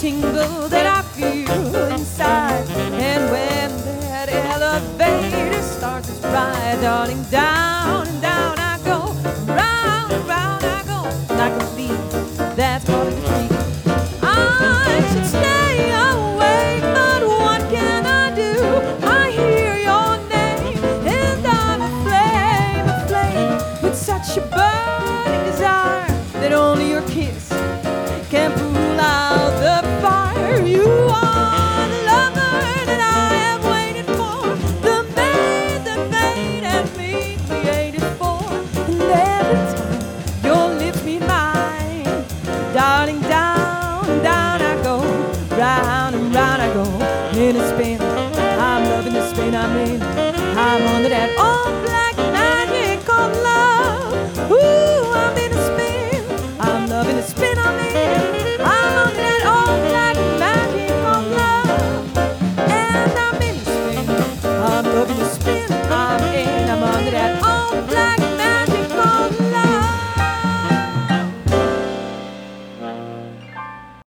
tingle that I feel inside. And when that elevator starts its ride, darling, down and down I go, round and round I go, like a leaf that's falling asleep. I should stay awake, but what can I do? I hear your name, and I'm aflame with such a burning desire that only your kiss can pull out the fire. You are the lover that I have waited for, the maid and me created for. And every time your lips meet mine, darling, down and down I go, round and round I go in a spin.